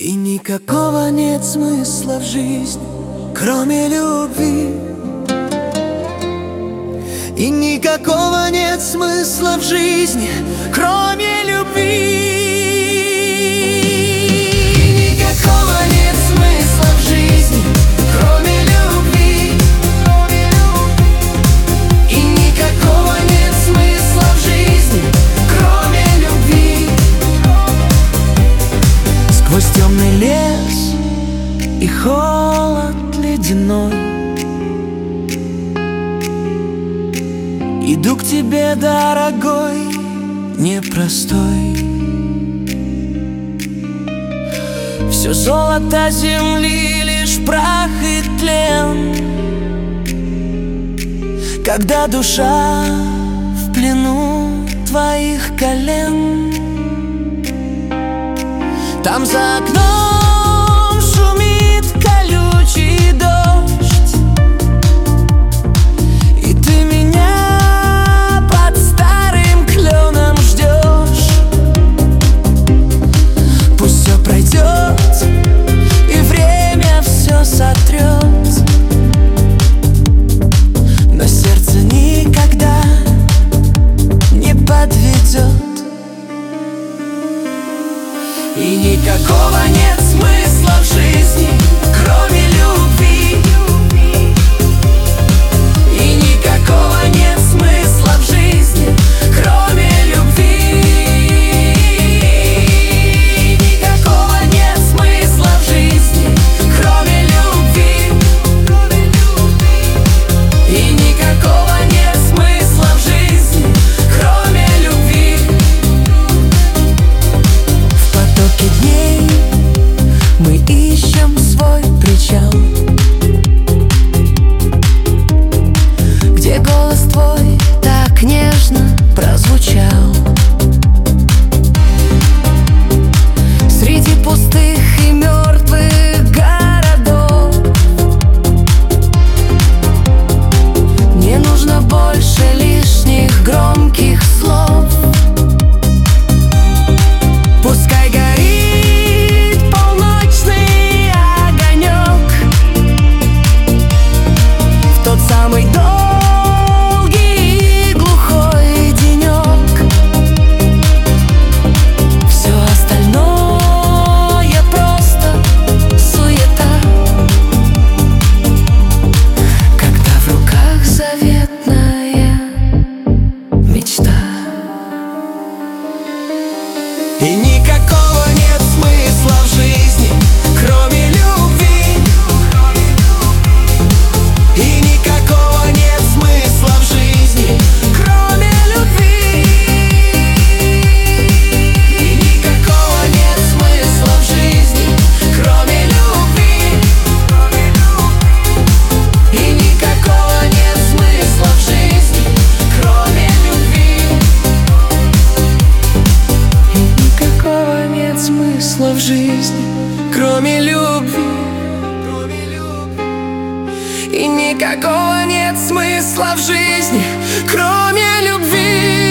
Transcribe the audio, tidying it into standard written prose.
И никакого нет смысла в жизни, кроме любви. И никакого нет смысла в жизни, кроме любви. И никакого нет смысла в жизни, кроме любви. И никакого нет смысла в жизни, кроме любви. Сквозь темный лес и холод ледяной иду к тебе, дорогой, непростой. Все золото земли лишь прах и тлен, когда душа в плену твоих колен. Там за окном шумит колючий дождь, и ты меня под старым кленом ждешь. Пусть все пройдет, и время все сотрет, но сердце никогда не подведет. И никакого нет смысла в жизни, кроме любви. И никакого нет смысла в жизни, кроме любви. И никакого нет смысла в жизни, кроме любви. И никакого нет смысла в жизни, кроме любви. В потоке дней мы ищем свой причал, где голос твой так нежно прозвучал. Среди пустых и мертвых городов не нужно больше лишних громких слов. Пускай горит полночный огонек в тот самый долгий и глухой денек. Все остальное просто суета, когда в руках заветная мечта. И никакого нет смысла в жизни, кроме любви. И никакого нет смысла в жизни, кроме любви. И никакого нет смысла в жизни, кроме любви. И никакого нет смысла в жизни, кроме любви. И никакого нет смысла в жизни, кроме любви. И никакого нет смысла в жизни, кроме любви.